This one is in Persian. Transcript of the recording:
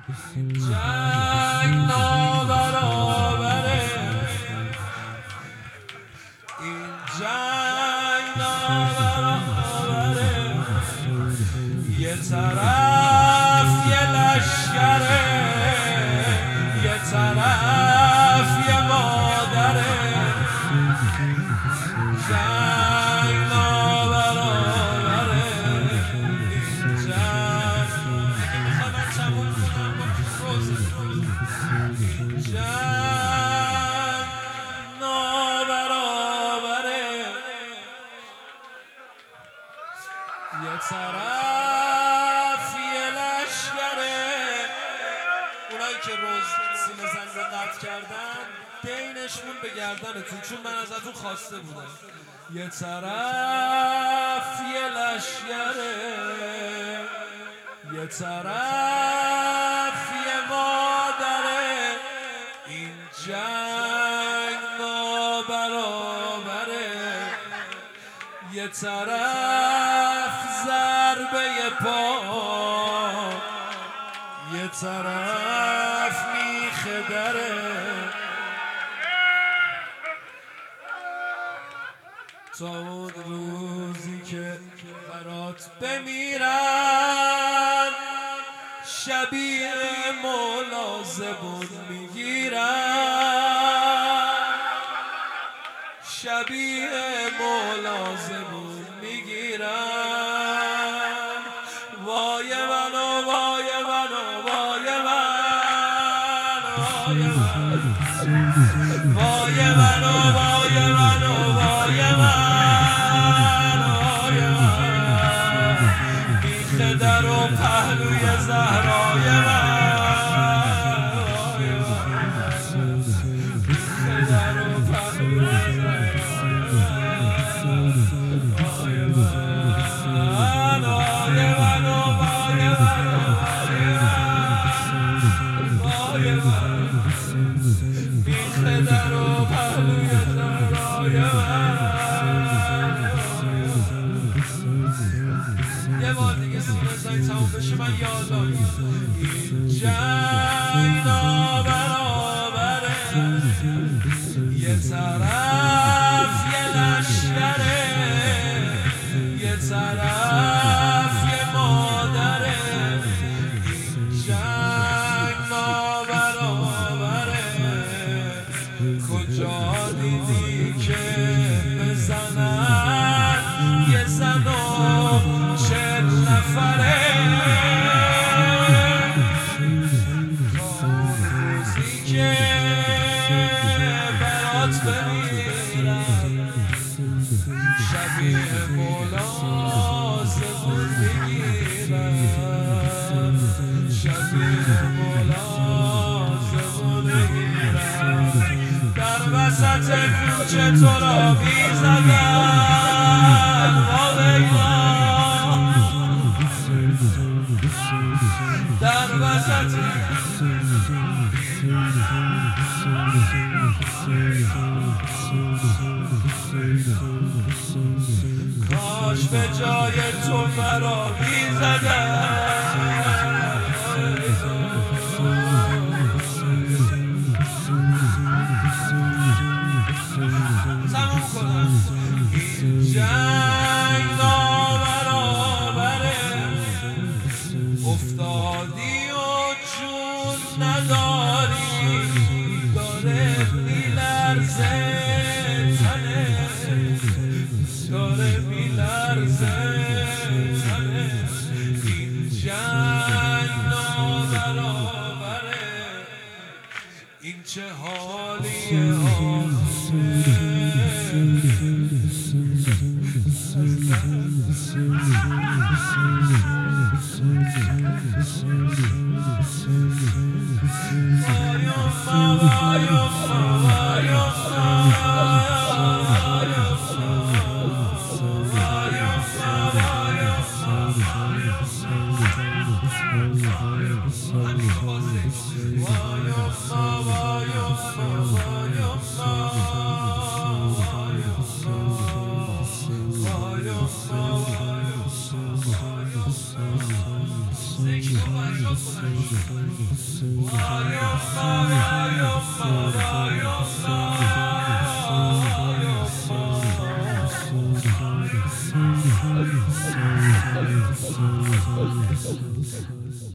جنگ نابرابره، این جنگ نابرابره. یه طرف یه لشکره، یه طرف یه مادره. جنگ نابرابره، این جنگ نابرابره. یه طرف یه لشکره، اونایی که روز سینه زنگ رو قطع کردن دینشون به گردنتون، چون من ازتون خواسته بودم. یه طرف یه لشکره، یه طرف یه مادره. این جنگ نابرابره، یه طرف ضربه پا، یه طرف میخه دره. تا اون روزی که برات بمیرن، شبیه مولا زبون میگیرن، شبیه مولا زبون میگیرن. وای منو وای منو وای من، وای منو وای منو وای من، بیخ در و پهلوی زهرای من، بیخ در و پهلوی یه بار دیگه سینه زنگ تموم بشه من یالا. این جنگ نابرابره، یه طرف یه لشکره، یه طرف یه مادره. این جنگ نابرابره. کجا دیدی که بزنن یه زن و 40 نفره؟ روزی که برات بمیرن، شبیه مولا زبون میگیرن، شبیه مولا زبون میگیرن. در وسط کوچه تو را میزدن، در وسط کاش به جای تو مرا میزدن. تموم کنم. این جنگ نابرابره، افتادی و جون نداری، داره میلرزه تنه، داره میلرزه تنه. این جنگ نابرابره، این چه حالیه